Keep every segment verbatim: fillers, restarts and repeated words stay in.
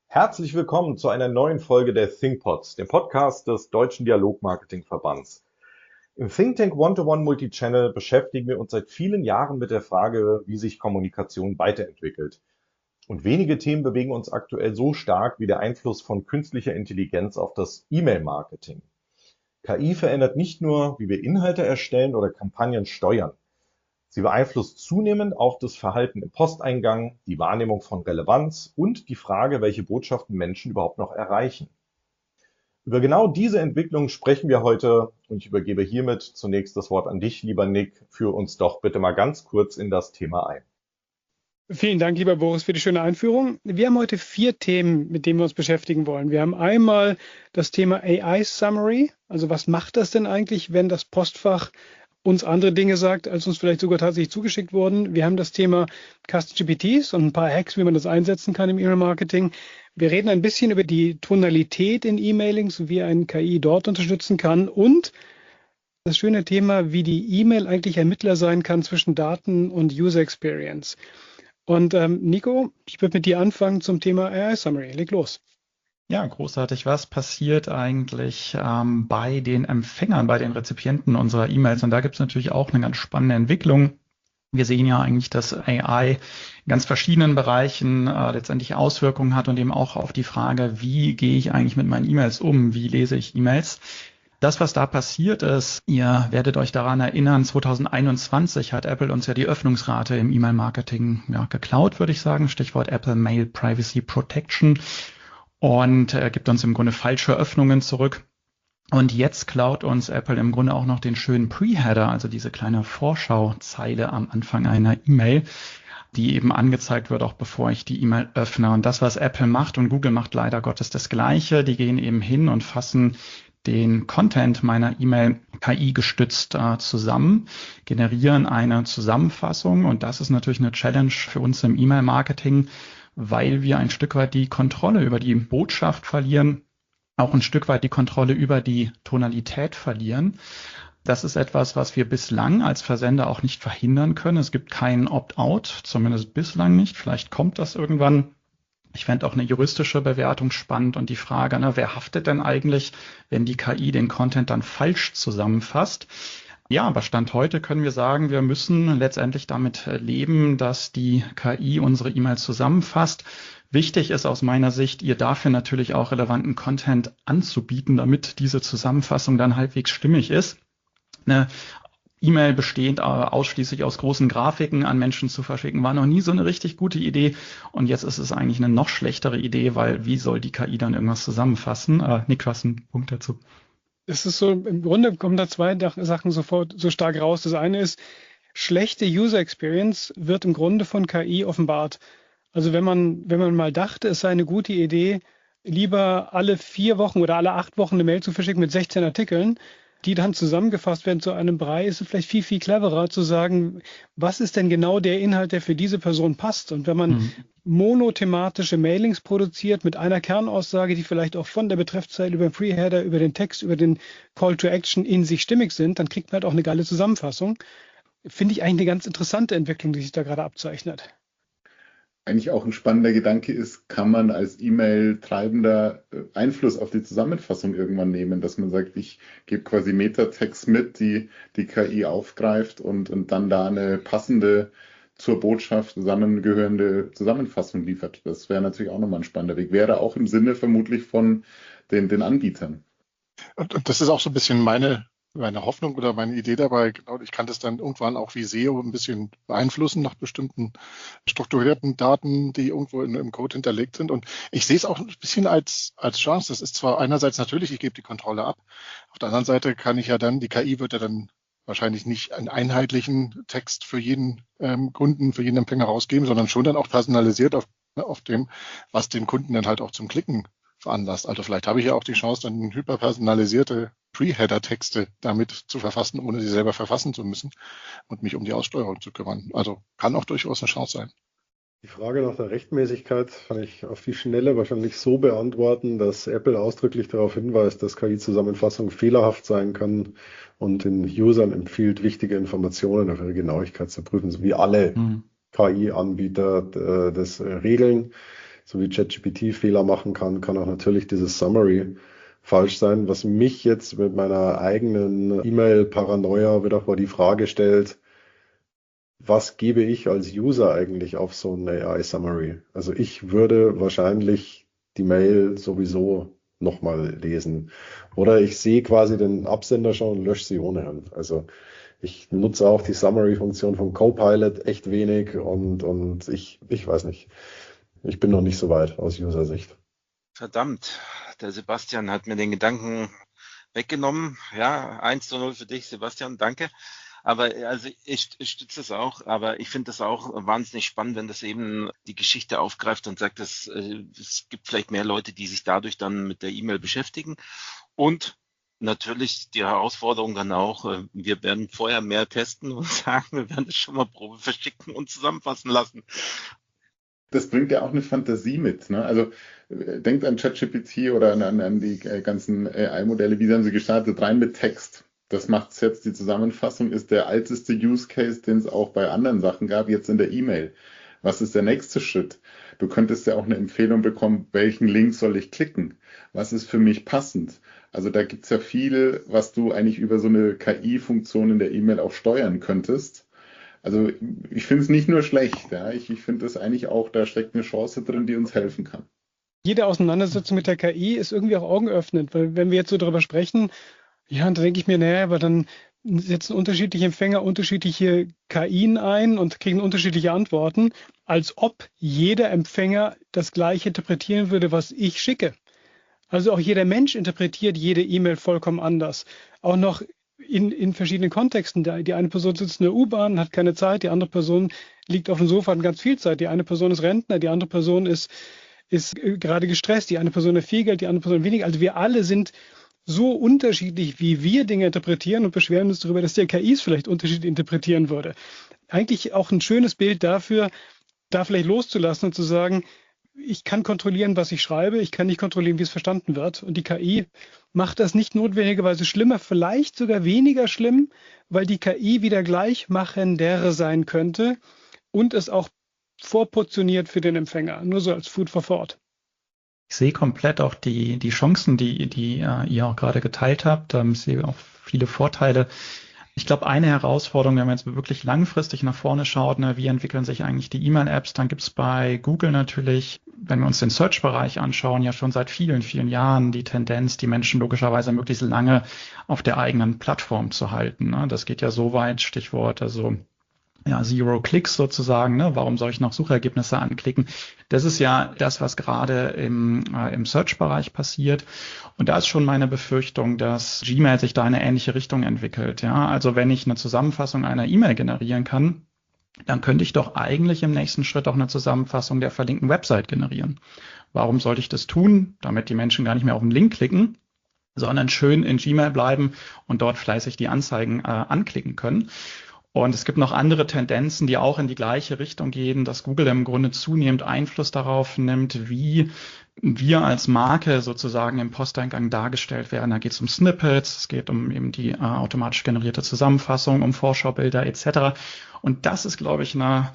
Herzlich willkommen zu einer neuen Folge der ThinkPods, dem Podcast des Deutschen Dialogmarketing-Verbands. Im Think Tank One-to-One Multichannel beschäftigen wir uns seit vielen Jahren mit der Frage, wie sich Kommunikation weiterentwickelt. Und wenige Themen bewegen uns aktuell so stark wie der Einfluss von künstlicher Intelligenz auf das E-Mail-Marketing. K I verändert nicht nur, wie wir Inhalte erstellen oder Kampagnen steuern. Sie beeinflusst zunehmend auch das Verhalten im Posteingang, die Wahrnehmung von Relevanz und die Frage, welche Botschaften Menschen überhaupt noch erreichen. Über genau diese Entwicklung sprechen wir heute und ich übergebe hiermit zunächst das Wort an dich, lieber Nick. Führ uns doch bitte mal ganz kurz in das Thema ein. Vielen Dank, lieber Boris, für die schöne Einführung. Wir haben heute vier Themen, mit denen wir uns beschäftigen wollen. Wir haben einmal das Thema A I Summary. Also was macht das denn eigentlich, wenn das Postfach uns andere Dinge sagt, als uns vielleicht sogar tatsächlich zugeschickt wurden? Wir haben das Thema Custom G P Ts und ein paar Hacks, wie man das einsetzen kann im E-Mail-Marketing. Wir reden ein bisschen über die Tonalität in E-Mailings und wie ein K I dort unterstützen kann und das schöne Thema, wie die E-Mail eigentlich ein Mittler sein kann zwischen Daten und User Experience. Und ähm, Nico, ich würde mit dir anfangen zum Thema A I Summary. Leg los. Ja, großartig. Was passiert eigentlich ähm, bei den Empfängern, bei den Rezipienten unserer E-Mails? Und da gibt es natürlich auch eine ganz spannende Entwicklung. Wir sehen ja eigentlich, dass A I in ganz verschiedenen Bereichen äh, letztendlich Auswirkungen hat und eben auch auf die Frage, wie gehe ich eigentlich mit meinen E-Mails um? Wie lese ich E-Mails? Das, was da passiert ist, ihr werdet euch daran erinnern, zwanzig einundzwanzig hat Apple uns ja die Öffnungsrate im E-Mail-Marketing ja, geklaut, würde ich sagen. Stichwort Apple Mail Privacy Protection. Und äh, gibt uns im Grunde falsche Öffnungen zurück. Und jetzt klaut uns Apple im Grunde auch noch den schönen Pre-Header, also diese kleine Vorschauzeile am Anfang einer E-Mail, die eben angezeigt wird, auch bevor ich die E-Mail öffne. Und das, was Apple macht und Google macht leider Gottes das Gleiche, die gehen eben hin und fassen den Content meiner E-Mail K I gestützt äh, zusammen, generieren eine Zusammenfassung. Und das ist natürlich eine Challenge für uns im E-Mail-Marketing, weil wir ein Stück weit die Kontrolle über die Botschaft verlieren, auch ein Stück weit die Kontrolle über die Tonalität verlieren. Das ist etwas, was wir bislang als Versender auch nicht verhindern können. Es gibt keinen Opt-out, zumindest bislang nicht. Vielleicht kommt das irgendwann. Ich fände auch eine juristische Bewertung spannend und die Frage, ne, wer haftet denn eigentlich, wenn die K I den Content dann falsch zusammenfasst? Ja, aber Stand heute können wir sagen, wir müssen letztendlich damit leben, dass die K I unsere E-Mails zusammenfasst. Wichtig ist aus meiner Sicht, ihr dafür natürlich auch relevanten Content anzubieten, damit diese Zusammenfassung dann halbwegs stimmig ist. Eine E-Mail bestehend ausschließlich aus großen Grafiken an Menschen zu verschicken, war noch nie so eine richtig gute Idee. Und jetzt ist es eigentlich eine noch schlechtere Idee, weil wie soll die K I dann irgendwas zusammenfassen? Äh, Nick, was ein Punkt dazu? Es ist so, im Grunde kommen da zwei Sachen sofort so stark raus. Das eine ist, schlechte User Experience wird im Grunde von K I offenbart. Also wenn man, wenn man mal dachte, es sei eine gute Idee, lieber alle vier Wochen oder alle acht Wochen eine Mail zu verschicken mit sechzehn Artikeln, die dann zusammengefasst werden zu einem Brei, ist es vielleicht viel, viel cleverer zu sagen, was ist denn genau der Inhalt, der für diese Person passt? Und wenn man mhm. monothematische Mailings produziert mit einer Kernaussage, die vielleicht auch von der Betreffzeile über den Pre-Header, über den Text, über den Call to Action in sich stimmig sind, dann kriegt man halt auch eine geile Zusammenfassung. Finde ich eigentlich eine ganz interessante Entwicklung, die sich da gerade abzeichnet. Eigentlich auch ein spannender Gedanke ist, kann man als E-Mail-Treibender Einfluss auf die Zusammenfassung irgendwann nehmen, dass man sagt, ich gebe quasi Metatext mit, die die K I aufgreift und, und dann da eine passende zur Botschaft zusammengehörende Zusammenfassung liefert. Das wäre natürlich auch nochmal ein spannender Weg. Wäre auch im Sinne vermutlich von den, den Anbietern. Und, und das ist auch so ein bisschen meine meine Hoffnung oder meine Idee dabei, genau, ich kann das dann irgendwann auch wie S E O ein bisschen beeinflussen nach bestimmten strukturierten Daten, die irgendwo in, im Code hinterlegt sind. Und ich sehe es auch ein bisschen als, als Chance. Das ist zwar einerseits natürlich, ich gebe die Kontrolle ab. Auf der anderen Seite kann ich ja dann, die K I wird ja dann wahrscheinlich nicht einen einheitlichen Text für jeden ähm, Kunden, für jeden Empfänger rausgeben, sondern schon dann auch personalisiert auf, auf dem, was den Kunden dann halt auch zum Klicken veranlasst. Also vielleicht habe ich ja auch die Chance, dann hyperpersonalisierte Pre-Header-Texte damit zu verfassen, ohne sie selber verfassen zu müssen und mich um die Aussteuerung zu kümmern. Also kann auch durchaus eine Chance sein. Die Frage nach der Rechtmäßigkeit kann ich auf die Schnelle wahrscheinlich so beantworten, dass Apple ausdrücklich darauf hinweist, dass K I-Zusammenfassung fehlerhaft sein kann und den Usern empfiehlt, wichtige Informationen auf ihre Genauigkeit zu prüfen, so wie alle mhm. K I-Anbieter das regeln. so wie ChatGPT Fehler machen kann, kann auch natürlich dieses Summary falsch sein, was mich jetzt mit meiner eigenen E-Mail-Paranoia wieder vor die Frage stellt, was gebe ich als User eigentlich auf so ein A I-Summary? Also ich würde wahrscheinlich die Mail sowieso nochmal lesen. Oder ich sehe quasi den Absender schon und lösche sie ohnehin. Also ich nutze auch die Summary-Funktion von Copilot echt wenig und, und ich, ich weiß nicht. Ich bin noch nicht so weit aus User-Sicht. Verdammt, der Sebastian hat mir den Gedanken weggenommen. Ja, eins zu null für dich, Sebastian, danke. Aber also ich, ich stütze es auch, aber ich finde das auch wahnsinnig spannend, wenn das eben die Geschichte aufgreift und sagt, dass, äh, es gibt vielleicht mehr Leute, die sich dadurch dann mit der E-Mail beschäftigen. Und natürlich die Herausforderung dann auch, äh, wir werden vorher mehr testen und sagen, wir werden das schon mal Probe verschicken und zusammenfassen lassen. Das bringt ja auch eine Fantasie mit. Ne? Also äh, denkt an ChatGPT oder an, an, an die äh, ganzen A I-Modelle, wie haben sie gestartet, rein mit Text. Das macht's jetzt, die Zusammenfassung ist der alteste Use Case, den es auch bei anderen Sachen gab, jetzt in der E-Mail. Was ist der nächste Schritt? Du könntest ja auch eine Empfehlung bekommen, welchen Link soll ich klicken? Was ist für mich passend? Also da gibt's ja viel, was du eigentlich über so eine K I-Funktion in der E-Mail auch steuern könntest. Also ich finde es nicht nur schlecht, ja. Ich, ich finde es eigentlich auch, da steckt eine Chance drin, die uns helfen kann. Jede Auseinandersetzung mit der K I ist irgendwie auch augenöffnend, weil wenn wir jetzt so darüber sprechen, ja, und da denke ich mir, naja, aber dann setzen unterschiedliche Empfänger unterschiedliche K Ien ein und kriegen unterschiedliche Antworten, als ob jeder Empfänger das Gleiche interpretieren würde, was ich schicke. Also auch jeder Mensch interpretiert jede E-Mail vollkommen anders. Auch noch in, in verschiedenen Kontexten. Die eine Person sitzt in der U-Bahn, hat keine Zeit, die andere Person liegt auf dem Sofa, hat ganz viel Zeit. Die eine Person ist Rentner, die andere Person ist, ist gerade gestresst, die eine Person hat viel Geld, die andere Person weniger. Also wir alle sind so unterschiedlich, wie wir Dinge interpretieren und beschweren uns darüber, dass der K I es vielleicht unterschiedlich interpretieren würde. Eigentlich auch ein schönes Bild dafür, da vielleicht loszulassen und zu sagen, ich kann kontrollieren, was ich schreibe, ich kann nicht kontrollieren, wie es verstanden wird. Und die K I macht das nicht notwendigerweise schlimmer, vielleicht sogar weniger schlimm, weil die K I wieder gleichmachendere sein könnte und es auch vorportioniert für den Empfänger. Nur so als Food for Thought. Ich sehe komplett auch die, die Chancen, die, die äh, ihr auch gerade geteilt habt. Ähm, ich sehe auch viele Vorteile. Ich glaube, eine Herausforderung, wenn man jetzt wirklich langfristig nach vorne schaut, ne, wie entwickeln sich eigentlich die E-Mail-Apps, dann gibt es bei Google natürlich, wenn wir uns den Search-Bereich anschauen, ja schon seit vielen, vielen Jahren die Tendenz, die Menschen logischerweise möglichst lange auf der eigenen Plattform zu halten. Ne? Das geht ja so weit, Stichwort, also ja, Zero Clicks sozusagen, ne? Warum soll ich noch Suchergebnisse anklicken? Das ist ja das, was gerade im, äh, im Search-Bereich passiert. Und da ist schon meine Befürchtung, dass Gmail sich da in eine ähnliche Richtung entwickelt. Ja, also wenn ich eine Zusammenfassung einer E-Mail generieren kann, dann könnte ich doch eigentlich im nächsten Schritt auch eine Zusammenfassung der verlinkten Website generieren. Warum sollte ich das tun? Damit die Menschen gar nicht mehr auf den Link klicken, sondern schön in Gmail bleiben und dort fleißig die Anzeigen äh, anklicken können. Und es gibt noch andere Tendenzen, die auch in die gleiche Richtung gehen, dass Google im Grunde zunehmend Einfluss darauf nimmt, wie wir als Marke sozusagen im Posteingang dargestellt werden. Da geht es um Snippets, es geht um eben die äh, automatisch generierte Zusammenfassung, um Vorschaubilder et cetera. Und das ist, glaube ich, eine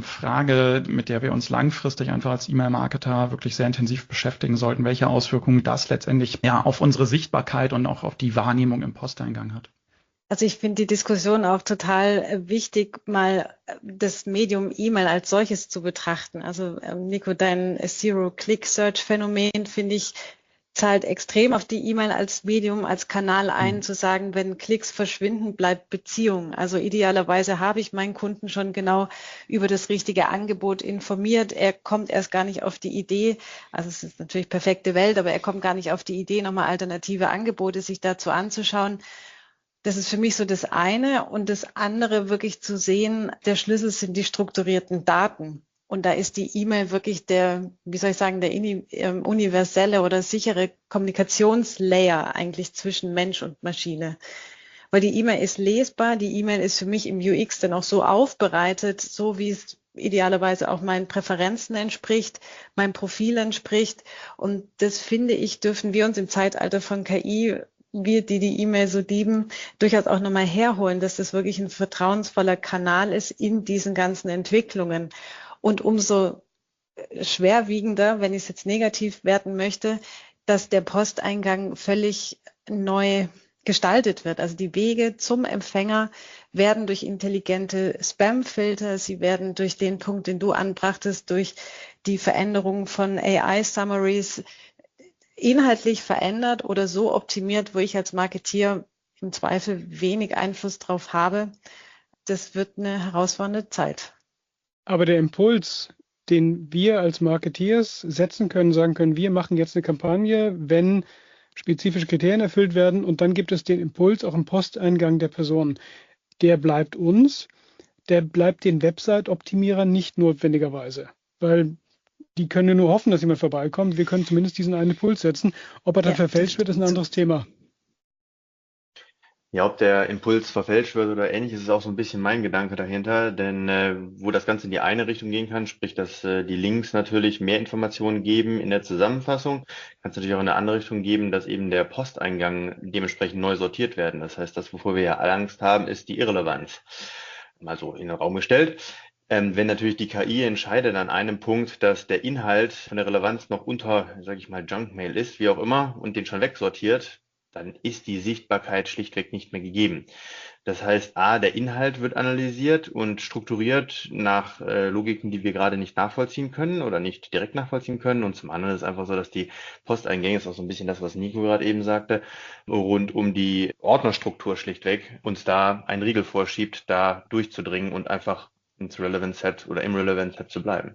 Frage, mit der wir uns langfristig einfach als E-Mail-Marketer wirklich sehr intensiv beschäftigen sollten, welche Auswirkungen das letztendlich ja auf unsere Sichtbarkeit und auch auf die Wahrnehmung im Posteingang hat. Also ich finde die Diskussion auch total wichtig, mal das Medium E-Mail als solches zu betrachten. Also Nico, dein Zero-Click-Search-Phänomen, finde ich, zahlt extrem auf die E-Mail als Medium, als Kanal ein, mhm. zu sagen, wenn Klicks verschwinden, bleibt Beziehung. Also idealerweise habe ich meinen Kunden schon genau über das richtige Angebot informiert. Er kommt erst gar nicht auf die Idee, also es ist natürlich perfekte Welt, aber er kommt gar nicht auf die Idee, nochmal alternative Angebote sich dazu anzuschauen. Das ist für mich so das eine. Und das andere wirklich zu sehen, der Schlüssel sind die strukturierten Daten. Und da ist die E-Mail wirklich der, wie soll ich sagen, der universelle oder sichere Kommunikationslayer eigentlich zwischen Mensch und Maschine. Weil die E-Mail ist lesbar, die E-Mail ist für mich im U X dann auch so aufbereitet, so wie es idealerweise auch meinen Präferenzen entspricht, meinem Profil entspricht. Und das, finde ich, dürfen wir uns im Zeitalter von K I, wir, die die E-Mail so lieben, durchaus auch nochmal herholen, dass das wirklich ein vertrauensvoller Kanal ist in diesen ganzen Entwicklungen. Und umso schwerwiegender, wenn ich es jetzt negativ werten möchte, dass der Posteingang völlig neu gestaltet wird. Also die Wege zum Empfänger werden durch intelligente Spam-Filter, sie werden durch den Punkt, den du anbrachtest, durch die Veränderung von A I-Summaries inhaltlich verändert oder so optimiert, wo ich als Marketeer im Zweifel wenig Einfluss drauf habe. Das wird eine herausfordernde Zeit. Aber der Impuls, den wir als Marketeers setzen können, sagen können, wir machen jetzt eine Kampagne, wenn spezifische Kriterien erfüllt werden und dann gibt es den Impuls auch im Posteingang der Person. Der bleibt uns, der bleibt den Website-Optimierern nicht notwendigerweise, weil die können nur hoffen, dass jemand vorbeikommt. Wir können zumindest diesen einen Impuls setzen. Ob er dann Ja, verfälscht wird, ist ein anderes Thema. Ja, ob der Impuls verfälscht wird oder ähnlich, ist auch so ein bisschen mein Gedanke dahinter, denn äh, wo das Ganze in die eine Richtung gehen kann, sprich, dass äh, die Links natürlich mehr Informationen geben in der Zusammenfassung, kann es natürlich auch in eine andere Richtung geben, dass eben der Posteingang dementsprechend neu sortiert werden. Das heißt, das, wovor wir ja alle Angst haben, ist die Irrelevanz. Mal so in den Raum gestellt. Ähm, wenn natürlich die K I entscheidet an einem Punkt, dass der Inhalt von der Relevanz noch unter, sage ich mal, Junkmail ist, wie auch immer, und den schon wegsortiert, dann ist die Sichtbarkeit schlichtweg nicht mehr gegeben. Das heißt, A, der Inhalt wird analysiert und strukturiert nach äh, Logiken, die wir gerade nicht nachvollziehen können oder nicht direkt nachvollziehen können. Und zum anderen ist es einfach so, dass die Posteingänge, ist auch so ein bisschen das, was Nico gerade eben sagte, rund um die Ordnerstruktur schlichtweg uns da einen Riegel vorschiebt, da durchzudringen und einfach ins Relevant Set oder im Relevant Set zu bleiben.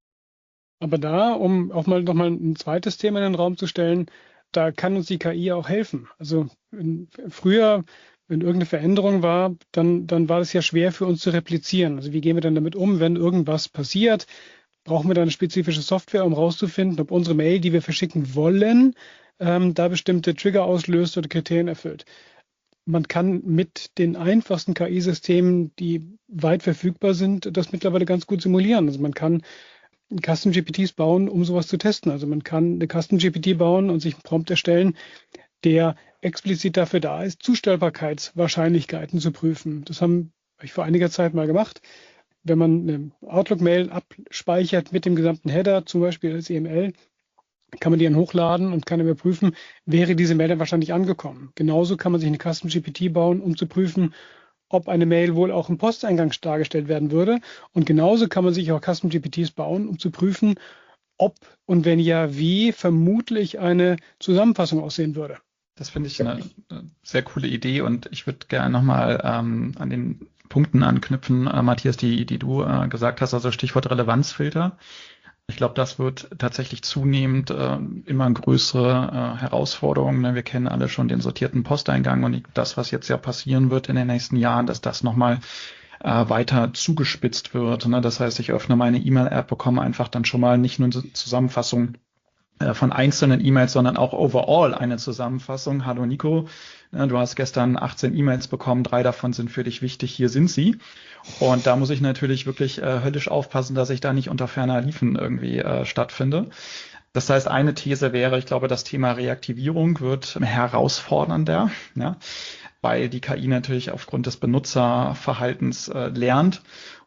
Aber da, um auch mal nochmal ein zweites Thema in den Raum zu stellen, da kann uns die K I auch helfen. Also in, früher, wenn irgendeine Veränderung war, dann, dann war es ja schwer für uns zu replizieren. Also wie gehen wir dann damit um, wenn irgendwas passiert? Brauchen wir dann eine spezifische Software, um rauszufinden, ob unsere Mail, die wir verschicken wollen, ähm, da bestimmte Trigger auslöst oder Kriterien erfüllt. Man kann mit den einfachsten K I-Systemen, die weit verfügbar sind, das mittlerweile ganz gut simulieren. Also man kann Custom G P Ts bauen, um sowas zu testen. Also man kann eine Custom G P T bauen und sich einen Prompt erstellen, der explizit dafür da ist, Zustellbarkeitswahrscheinlichkeiten zu prüfen. Das haben ich vor einiger Zeit mal gemacht. Wenn man eine Outlook-Mail abspeichert mit dem gesamten Header, zum Beispiel als E M L, kann man die dann hochladen und kann überprüfen, wäre diese Mail dann wahrscheinlich angekommen. Genauso kann man sich eine Custom G P T bauen, um zu prüfen, ob eine Mail wohl auch im Posteingang dargestellt werden würde. Und genauso kann man sich auch Custom G P Ts bauen, um zu prüfen, ob und wenn ja, wie vermutlich eine Zusammenfassung aussehen würde. Das finde ich eine sehr coole Idee und ich würde gerne nochmal ähm, an den Punkten anknüpfen, äh, Matthias, die, die du äh, gesagt hast, also Stichwort Relevanzfilter. Ich glaube, das wird tatsächlich zunehmend äh, immer größere äh, Herausforderungen. Ne? Wir kennen alle schon den sortierten Posteingang und das, was jetzt ja passieren wird in den nächsten Jahren, dass das nochmal äh, weiter zugespitzt wird. Ne? Das heißt, ich öffne meine E-Mail-App, bekomme einfach dann schon mal nicht nur eine Zusammenfassung äh, von einzelnen E-Mails, sondern auch overall eine Zusammenfassung. Hallo Nico, äh, du hast gestern achtzehn E-Mails bekommen, drei davon sind für dich wichtig, hier sind sie. Und da muss ich natürlich wirklich äh, höllisch aufpassen, dass ich da nicht unter ferner Liefen irgendwie äh, stattfinde. Das heißt, eine These wäre, ich glaube, das Thema Reaktivierung wird herausfordernder, ja, weil die K I natürlich aufgrund des Benutzerverhaltens äh, lernt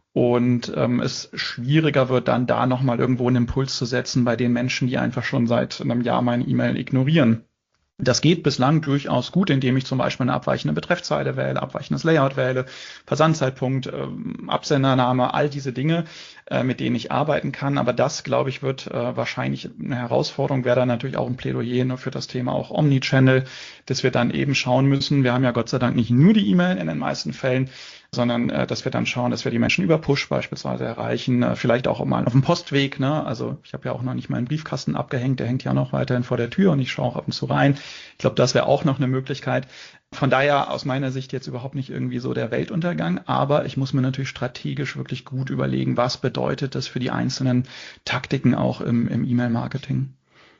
und ähm, es schwieriger wird, dann da nochmal irgendwo einen Impuls zu setzen bei den Menschen, die einfach schon seit einem Jahr meine E-Mail ignorieren. Das geht bislang durchaus gut, indem ich zum Beispiel eine abweichende Betreffzeile wähle, abweichendes Layout wähle, Versandzeitpunkt, ähm, Absendername, all diese Dinge, äh, mit denen ich arbeiten kann. Aber das, glaube ich, wird äh, wahrscheinlich eine Herausforderung, wäre dann natürlich auch ein Plädoyer nur für das Thema auch Omnichannel, dass wir dann eben schauen müssen. Wir haben ja Gott sei Dank nicht nur die E-Mail in den meisten Fällen, sondern äh, dass wir dann schauen, dass wir die Menschen über Push beispielsweise erreichen, äh, vielleicht auch mal auf dem Postweg, ne? Also ich habe ja auch noch nicht meinen Briefkasten abgehängt, der hängt ja noch weiterhin vor der Tür und ich schaue auch ab und zu rein. Ich glaube, das wäre auch noch eine Möglichkeit. Von daher aus meiner Sicht jetzt überhaupt nicht irgendwie so der Weltuntergang, aber ich muss mir natürlich strategisch wirklich gut überlegen, was bedeutet das für die einzelnen Taktiken auch im, im E-Mail-Marketing.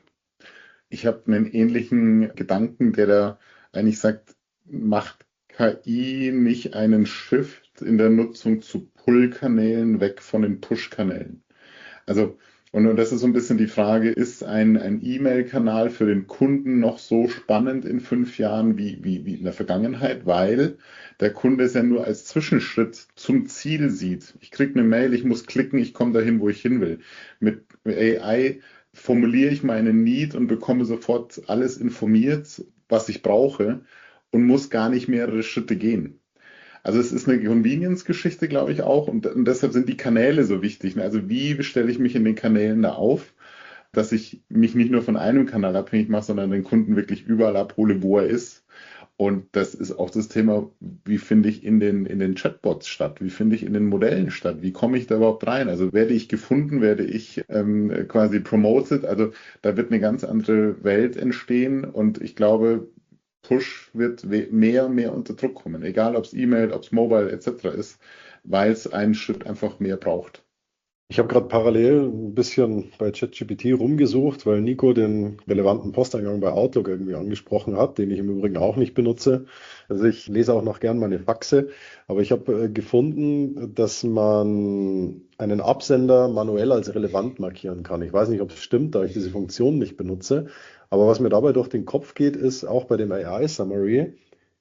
Ich habe einen ähnlichen Gedanken, der da eigentlich sagt, macht K I nicht einen Shift in der Nutzung zu Pull-Kanälen weg von den Push-Kanälen. Also Und, und das ist so ein bisschen die Frage, ist ein, ein E-Mail-Kanal für den Kunden noch so spannend in fünf Jahren wie, wie, wie in der Vergangenheit? Weil der Kunde es ja nur als Zwischenschritt zum Ziel sieht. Ich kriege eine Mail, ich muss klicken, ich komme dahin, wo ich hin will. Mit A I formuliere ich meine Need und bekomme sofort alles informiert, was ich brauche und muss gar nicht mehrere Schritte gehen. Also es ist eine Convenience-Geschichte, glaube ich auch, und, und deshalb sind die Kanäle so wichtig. Ne? Also wie stelle ich mich in den Kanälen da auf, dass ich mich nicht nur von einem Kanal abhängig mache, sondern den Kunden wirklich überall abhole, wo er ist. Und das ist auch das Thema, wie finde ich in den, in den Chatbots statt? Wie finde ich in den Modellen statt? Wie komme ich da überhaupt rein? Also werde ich gefunden, werde ich ähm, quasi promoted? Also da wird eine ganz andere Welt entstehen und ich glaube, Push wird mehr und mehr unter Druck kommen, egal ob es E-Mail, ob es Mobile et cetera ist, weil es einen Schritt einfach mehr braucht. Ich habe gerade parallel ein bisschen bei ChatGPT rumgesucht, weil Nico den relevanten Posteingang bei Outlook irgendwie angesprochen hat, den ich im Übrigen auch nicht benutze. Also ich lese auch noch gern meine Faxe, aber ich habe äh, gefunden, dass man einen Absender manuell als relevant markieren kann. Ich weiß nicht, ob es stimmt, da ich diese Funktion nicht benutze, aber was mir dabei durch den Kopf geht, ist auch bei dem A I-Summary,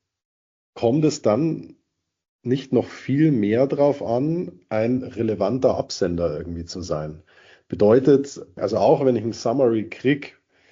kommt es dann nicht noch viel mehr drauf an, ein relevanter Absender irgendwie zu sein. Bedeutet, also auch wenn ich ein Summary kriege,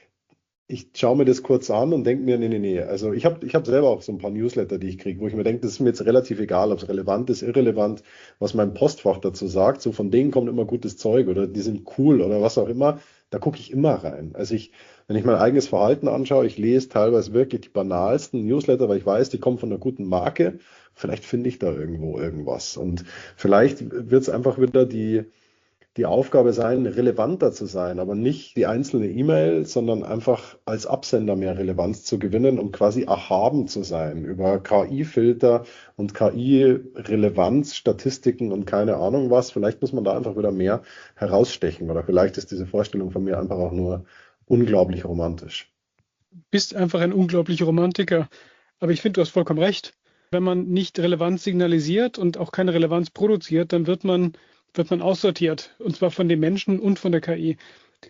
ich schaue mir das kurz an und denke mir, nee, nee, nee. Also ich habe ich hab selber auch so ein paar Newsletter, die ich kriege, wo ich mir denke, das ist mir jetzt relativ egal, ob es relevant ist, irrelevant, was mein Postfach dazu sagt. So von denen kommt immer gutes Zeug oder die sind cool oder was auch immer. Da gucke ich immer rein. Also ich, wenn ich mein eigenes Verhalten anschaue, ich lese teilweise wirklich die banalsten Newsletter, weil ich weiß, die kommen von einer guten Marke. Vielleicht finde ich da irgendwo irgendwas. Und vielleicht wird es einfach wieder die, die Aufgabe sein, relevanter zu sein, aber nicht die einzelne E-Mail, sondern einfach als Absender mehr Relevanz zu gewinnen und quasi erhaben zu sein über K I-Filter und K I-Relevanz, Statistiken und keine Ahnung was. Vielleicht muss man da einfach wieder mehr herausstechen oder vielleicht ist diese Vorstellung von mir einfach auch nur unglaublich romantisch. Du bist einfach ein unglaublicher Romantiker. Aber ich finde, du hast vollkommen recht. Wenn man nicht Relevanz signalisiert und auch keine Relevanz produziert, dann wird man wird man aussortiert, und zwar von den Menschen und von der K I.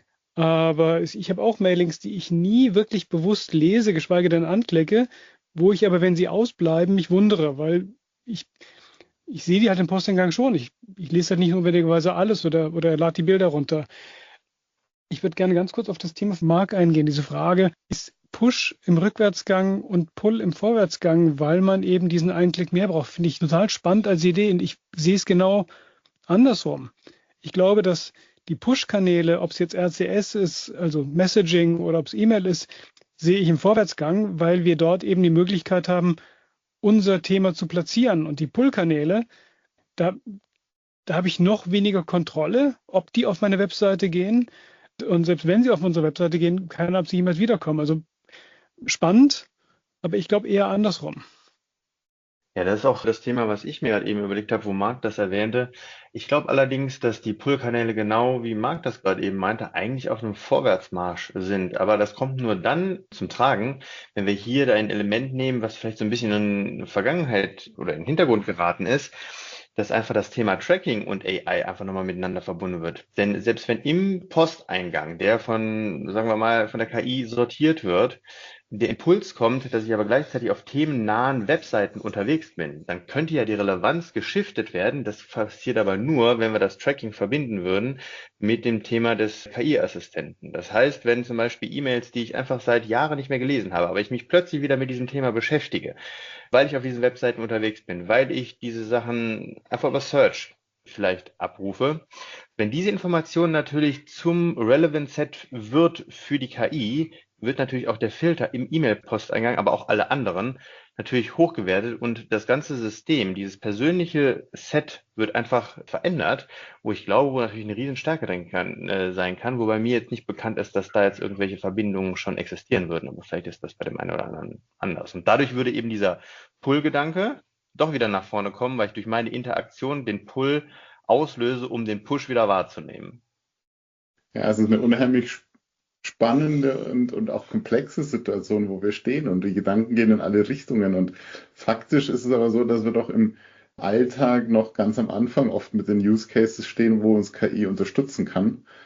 Aber ich habe auch Mailings, die ich nie wirklich bewusst lese, geschweige denn anklicke, wo ich aber, wenn sie ausbleiben, mich wundere, weil ich, ich sehe die halt im Posteingang schon. Ich, ich lese halt nicht notwendigerweise alles oder, oder lade die Bilder runter. Ich würde gerne ganz kurz auf das Thema von Marc eingehen. Diese Frage, ist Push im Rückwärtsgang und Pull im Vorwärtsgang, weil man eben diesen einen Klick mehr braucht, finde ich total spannend als Idee, und ich sehe es genau andersrum. Ich glaube, dass die Push-Kanäle, ob es jetzt R C S ist, also Messaging, oder ob es E-Mail ist, sehe ich im Vorwärtsgang, weil wir dort eben die Möglichkeit haben, unser Thema zu platzieren. Und die Pull-Kanäle, da, da habe ich noch weniger Kontrolle, ob die auf meine Webseite gehen. Und selbst wenn sie auf unsere Webseite gehen, keine Ahnung, ob sie jemals wiederkommen. Also spannend, aber ich glaube eher andersrum. Ja, das ist auch das Thema, was ich mir gerade eben überlegt habe, wo Marc das erwähnte. Ich glaube allerdings, dass die Pull-Kanäle, genau wie Marc das gerade eben meinte, eigentlich auf einem Vorwärtsmarsch sind. Aber das kommt nur dann zum Tragen, wenn wir hier da ein Element nehmen, was vielleicht so ein bisschen in Vergangenheit oder in den Hintergrund geraten ist, dass einfach das Thema Tracking und A I einfach nochmal miteinander verbunden wird. Denn selbst wenn im Posteingang, der von, sagen wir mal, von der K I sortiert wird, der Impuls kommt, dass ich aber gleichzeitig auf themennahen Webseiten unterwegs bin, dann könnte ja die Relevanz geschiftet werden. Das passiert aber nur, wenn wir das Tracking verbinden würden mit dem Thema des K I-Assistenten. Das heißt, wenn zum Beispiel E-Mails, die ich einfach seit Jahren nicht mehr gelesen habe, aber ich mich plötzlich wieder mit diesem Thema beschäftige, weil ich auf diesen Webseiten unterwegs bin, weil ich diese Sachen einfach über Search vielleicht abrufe. Wenn diese Information natürlich zum Relevant Set wird für die K I, wird natürlich auch der Filter im E-Mail-Posteingang, aber auch alle anderen, natürlich hochgewertet und das ganze System, dieses persönliche Set wird einfach verändert, wo ich glaube, wo natürlich eine Riesenstärke drin kann, äh, sein kann, wobei mir jetzt nicht bekannt ist, dass da jetzt irgendwelche Verbindungen schon existieren würden, aber vielleicht ist das bei dem einen oder anderen anders. Und dadurch würde eben dieser Pull-Gedanke doch wieder nach vorne kommen, weil ich durch meine Interaktion den Pull auslöse, um den Push wieder wahrzunehmen. Ja, es ist eine unheimlich spannende und, und auch komplexe Situation, wo wir stehen, und die Gedanken gehen in alle Richtungen. Und faktisch ist es aber so, dass wir doch im Alltag noch ganz am Anfang oft mit den Use Cases stehen, wo uns K I unterstützen kann.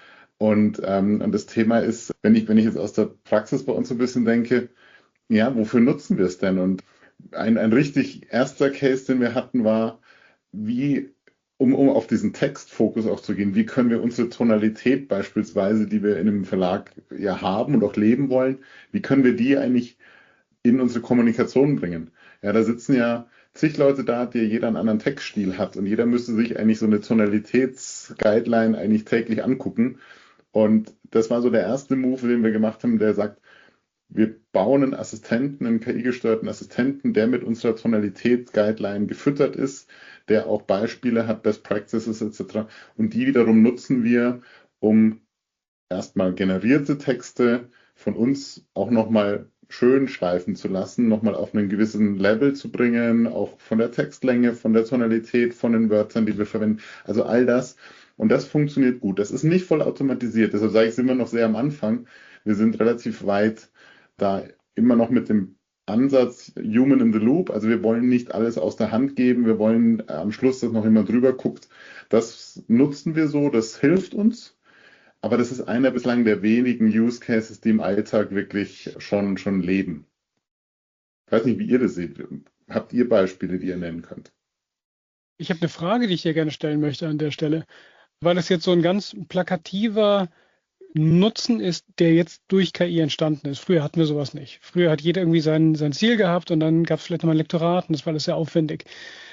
Und, ähm, und das Thema ist, wenn ich, wenn ich jetzt aus der Praxis bei uns so ein bisschen denke, ja, wofür nutzen wir es denn? Und ein, ein richtig erster Case, den wir hatten, war, wie, um, um auf diesen Textfokus auch zu gehen, wie können wir unsere Tonalität beispielsweise, die wir in einem Verlag ja haben und auch leben wollen, wie können wir die eigentlich in unsere Kommunikation bringen? Ja, da sitzen ja zig Leute da, die jeder einen anderen Textstil hat und jeder müsste sich eigentlich so eine Tonalitätsguideline eigentlich täglich angucken. Und das war so der erste Move, den wir gemacht haben, der sagt, wir bauen einen Assistenten, einen K I-gesteuerten Assistenten, der mit unserer Tonalitätsguideline gefüttert ist, der auch Beispiele hat, Best Practices et cetera. Und die wiederum nutzen wir, um erstmal generierte Texte von uns auch nochmal schön schleifen zu lassen, nochmal auf einen gewissen Level zu bringen, auch von der Textlänge, von der Tonalität, von den Wörtern, die wir verwenden. Also all das. Und das funktioniert gut. Das ist nicht voll automatisiert. Deshalb sage ich, sind wir noch sehr am Anfang. Wir sind relativ weit da immer noch mit dem Ansatz Human in the Loop. Also wir wollen nicht alles aus der Hand geben. Wir wollen am Schluss, dass noch jemand drüber guckt. Das nutzen wir so. Das hilft uns. Aber das ist einer bislang der wenigen Use Cases, die im Alltag wirklich schon, schon leben. Ich weiß nicht, wie ihr das seht. Habt ihr Beispiele, die ihr nennen könnt? Ich habe eine Frage, die ich dir gerne stellen möchte an der Stelle, weil es jetzt so ein ganz plakativer Nutzen ist, der jetzt durch K I entstanden ist. Früher hatten wir sowas nicht. Früher hat jeder irgendwie sein, sein Ziel gehabt und dann gab es vielleicht nochmal ein Lektorat und das war alles sehr aufwendig.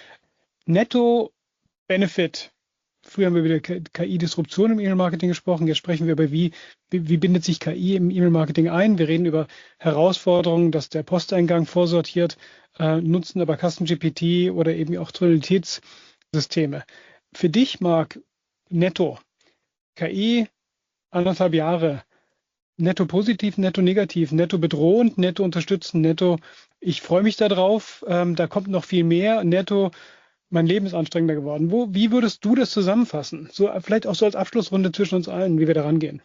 Netto-Benefit. Früher haben wir über K I-Disruption im E-Mail-Marketing gesprochen. Jetzt sprechen wir über, wie, wie, wie bindet sich K I im E-Mail-Marketing ein. Wir reden über Herausforderungen, dass der Posteingang vorsortiert, äh, nutzen aber Custom G P T oder eben auch Tonalitätssysteme. Für dich, Marc, netto, K I, anderthalb Jahre, netto positiv, netto negativ, netto bedrohend, netto unterstützen, netto, ich freue mich darauf, ähm, da kommt noch viel mehr, netto, mein Leben ist anstrengender geworden. Wo, wie würdest du das zusammenfassen? So, vielleicht auch so als Abschlussrunde zwischen uns allen, wie wir da rangehen.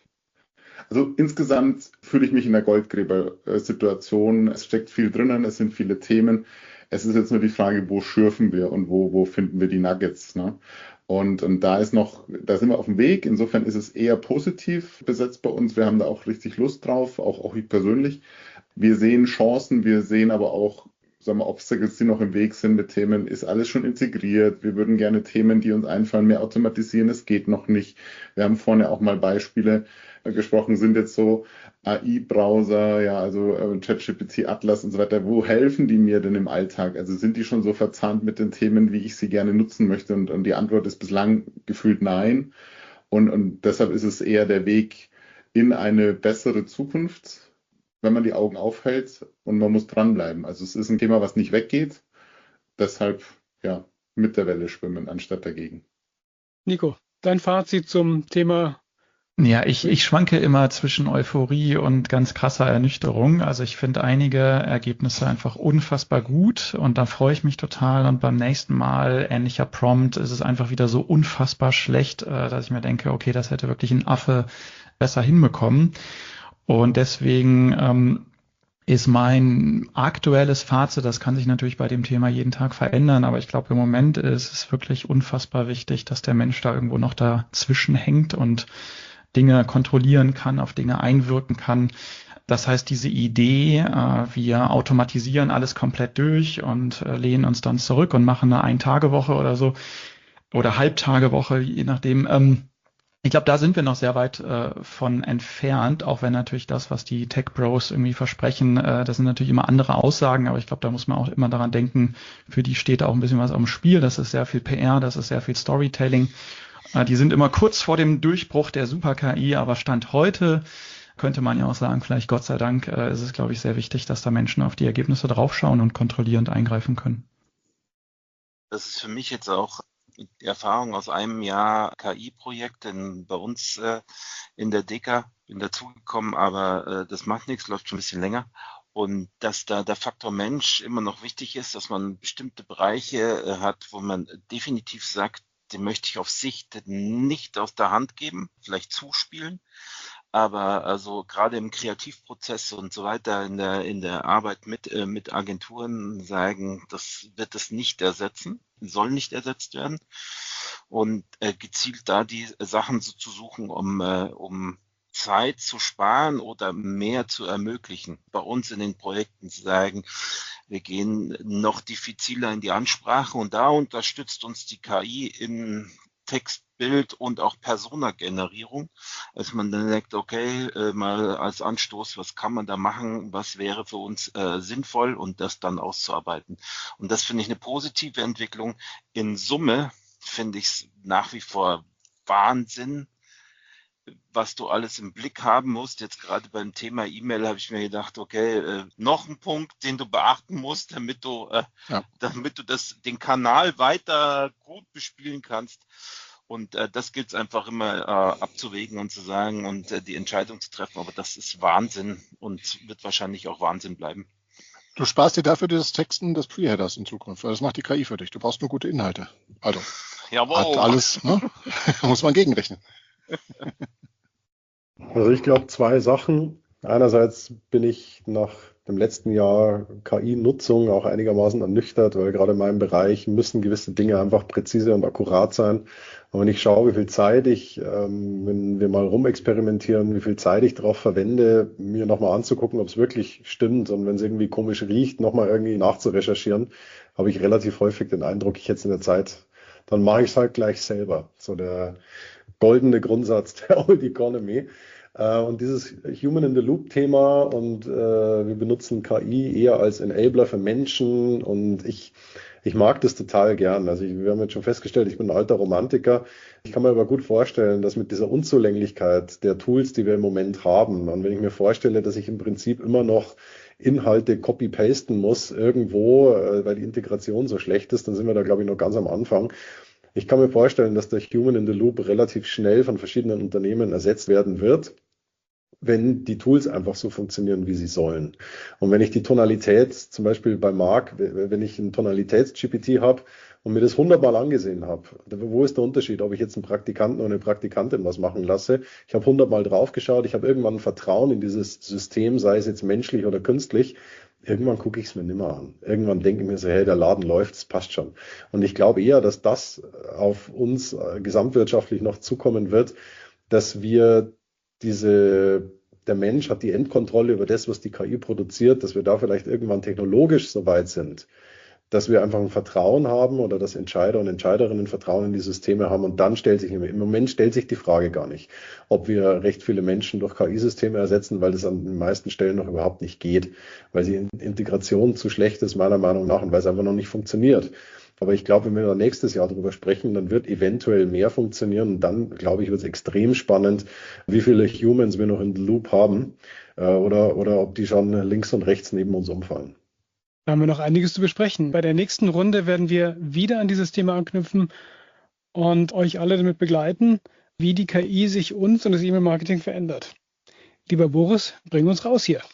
Also insgesamt fühle ich mich in der Goldgräber-Situation. Es steckt viel drinnen, es sind viele Themen. Es ist jetzt nur die Frage, wo schürfen wir und wo, wo finden wir die Nuggets, ne? Und, und da ist noch, da sind wir auf dem Weg. Insofern ist es eher positiv besetzt bei uns. Wir haben da auch richtig Lust drauf, auch, auch ich persönlich. Wir sehen Chancen, wir sehen aber auch, sagen wir, Obstacles, die noch im Weg sind mit Themen, ist alles schon integriert. Wir würden gerne Themen, die uns einfallen, mehr automatisieren. Es geht noch nicht. Wir haben vorne auch mal Beispiele gesprochen, sind jetzt so A I-Browser, ja, also äh, ChatGPT, Atlas und so weiter. Wo helfen die mir denn im Alltag? Also sind die schon so verzahnt mit den Themen, wie ich sie gerne nutzen möchte? Und, und die Antwort ist bislang gefühlt nein. Und, und deshalb ist es eher der Weg in eine bessere Zukunft, wenn man die Augen aufhält, und man muss dranbleiben. Also es ist ein Thema, was nicht weggeht. Deshalb, ja, mit der Welle schwimmen anstatt dagegen. Nico, dein Fazit zum Thema? Ja, ich, ich schwanke immer zwischen Euphorie und ganz krasser Ernüchterung. Also ich finde einige Ergebnisse einfach unfassbar gut und da freue ich mich total. Und beim nächsten Mal, ähnlicher Prompt, ist es einfach wieder so unfassbar schlecht, dass ich mir denke, okay, das hätte wirklich ein Affe besser hinbekommen. Und deswegen ähm, ist mein aktuelles Fazit, das kann sich natürlich bei dem Thema jeden Tag verändern, aber ich glaube, im Moment ist es wirklich unfassbar wichtig, dass der Mensch da irgendwo noch dazwischen hängt und Dinge kontrollieren kann, auf Dinge einwirken kann. Das heißt, diese Idee, äh, wir automatisieren alles komplett durch und äh, lehnen uns dann zurück und machen eine Ein-Tage-Woche oder so oder Halbtagewoche, je nachdem. Ähm, ich glaube, da sind wir noch sehr weit äh, von entfernt, auch wenn natürlich das, was die Tech-Bros irgendwie versprechen, äh, das sind natürlich immer andere Aussagen, aber ich glaube, da muss man auch immer daran denken, für die steht auch ein bisschen was auf dem Spiel. Das ist sehr viel P R, das ist sehr viel Storytelling. Die sind immer kurz vor dem Durchbruch der Super-K I, aber Stand heute könnte man ja auch sagen, vielleicht Gott sei Dank äh, ist es, glaube ich, sehr wichtig, dass da Menschen auf die Ergebnisse draufschauen und kontrollierend eingreifen können. Das ist für mich jetzt auch die Erfahrung aus einem Jahr K I-Projekt, denn bei uns äh, in der D K bin dazugekommen, aber äh, das macht nichts, läuft schon ein bisschen länger. Und dass da der Faktor Mensch immer noch wichtig ist, dass man bestimmte Bereiche äh, hat, wo man definitiv sagt, den möchte ich auf Sicht nicht aus der Hand geben, vielleicht zuspielen, aber also gerade im Kreativprozess und so weiter in der in der Arbeit mit äh, mit Agenturen sagen, das wird es nicht ersetzen, soll nicht ersetzt werden. und äh, gezielt da die Sachen so zu suchen, um, äh, um Zeit zu sparen oder mehr zu ermöglichen. Bei uns in den Projekten zu sagen, wir gehen noch diffiziler in die Ansprache und da unterstützt uns die K I in Text, Bild und auch Persona-Generierung, dass man dann denkt, okay, äh, mal als Anstoß, was kann man da machen, was wäre für uns äh, sinnvoll und das dann auszuarbeiten. Und das finde ich eine positive Entwicklung. In Summe finde ich es nach wie vor Wahnsinn, was du alles im Blick haben musst. Jetzt gerade beim Thema E-Mail habe ich mir gedacht, okay, äh, noch ein Punkt, den du beachten musst, damit du, äh, Ja. damit du das, den Kanal weiter gut bespielen kannst. Und äh, das gilt es einfach immer äh, abzuwägen und zu sagen und äh, die Entscheidung zu treffen. Aber das ist Wahnsinn und wird wahrscheinlich auch Wahnsinn bleiben. Du sparst dir dafür das Texten des Pre-Headers in Zukunft, weil das macht die K I für dich. Du brauchst nur gute Inhalte. Also, Jawohl. hat alles, ne? Muss man gegenrechnen. Also ich glaube zwei Sachen. Einerseits bin ich nach dem letzten Jahr K I-Nutzung auch einigermaßen ernüchtert, weil gerade in meinem Bereich müssen gewisse Dinge einfach präzise und akkurat sein. Und wenn ich schaue, wie viel Zeit ich, ähm, wenn wir mal rumexperimentieren, wie viel Zeit ich darauf verwende, mir nochmal anzugucken, ob es wirklich stimmt und wenn es irgendwie komisch riecht, nochmal irgendwie nachzurecherchieren, habe ich relativ häufig den Eindruck, ich hätte es in der Zeit, dann mache ich es halt gleich selber. So der goldene Grundsatz der Old Economy. Äh, und dieses Human-in-the-Loop-Thema und äh, wir benutzen K I eher als Enabler für Menschen und ich, ich mag das total gern. Also ich, wir haben jetzt schon festgestellt, ich bin ein alter Romantiker. Ich kann mir aber gut vorstellen, dass mit dieser Unzulänglichkeit der Tools, die wir im Moment haben, und wenn ich mir vorstelle, dass ich im Prinzip immer noch Inhalte copy-pasten muss irgendwo, äh, weil die Integration so schlecht ist, dann sind wir da, glaube ich, noch ganz am Anfang. Ich kann mir vorstellen, dass der Human in the Loop relativ schnell von verschiedenen Unternehmen ersetzt werden wird, wenn die Tools einfach so funktionieren, wie sie sollen. Und wenn ich die Tonalität, zum Beispiel bei Mark, wenn ich ein Tonalitäts-G P T habe und mir das hundertmal angesehen habe, wo ist der Unterschied, ob ich jetzt einen Praktikanten oder eine Praktikantin was machen lasse? Ich habe hundertmal draufgeschaut, ich habe irgendwann ein Vertrauen in dieses System, sei es jetzt menschlich oder künstlich. Irgendwann gucke ich es mir nimmer an. Irgendwann denke ich mir so, hey, der Laden läuft, es passt schon. Und ich glaube eher, dass das auf uns äh, gesamtwirtschaftlich noch zukommen wird, dass wir diese, der Mensch hat die Endkontrolle über das, was die K I produziert, dass wir da vielleicht irgendwann technologisch so weit sind, dass wir einfach ein Vertrauen haben oder dass Entscheider und Entscheiderinnen Vertrauen in die Systeme haben und dann stellt sich, im Moment stellt sich die Frage gar nicht, ob wir recht viele Menschen durch K I-Systeme ersetzen, weil das an den meisten Stellen noch überhaupt nicht geht, weil die Integration zu schlecht ist, meiner Meinung nach, und weil es einfach noch nicht funktioniert. Aber ich glaube, wenn wir da nächstes Jahr darüber sprechen, dann wird eventuell mehr funktionieren und dann, glaube ich, wird es extrem spannend, wie viele Humans wir noch in the Loop haben äh, oder, oder ob die schon links und rechts neben uns umfallen. Da haben wir noch einiges zu besprechen. Bei der nächsten Runde werden wir wieder an dieses Thema anknüpfen und euch alle damit begleiten, wie die K I sich uns und das E-Mail-Marketing verändert. Lieber Boris, bring uns raus hier.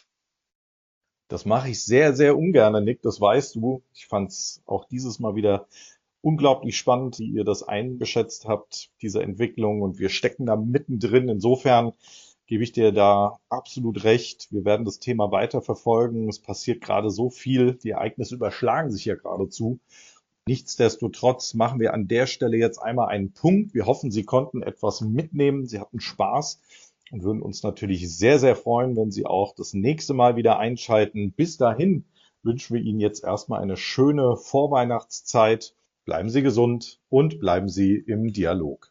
Das mache ich sehr, sehr ungern, Nick, das weißt du. Ich fand es auch dieses Mal wieder unglaublich spannend, wie ihr das eingeschätzt habt, diese Entwicklung. Und wir stecken da mittendrin. Insofern gebe ich dir da absolut recht. Wir werden das Thema weiter verfolgen. Es passiert gerade so viel. Die Ereignisse überschlagen sich ja geradezu. Nichtsdestotrotz machen wir an der Stelle jetzt einmal einen Punkt. Wir hoffen, Sie konnten etwas mitnehmen. Sie hatten Spaß. Und würden uns natürlich sehr, sehr freuen, wenn Sie auch das nächste Mal wieder einschalten. Bis dahin wünschen wir Ihnen jetzt erstmal eine schöne Vorweihnachtszeit. Bleiben Sie gesund und bleiben Sie im Dialog.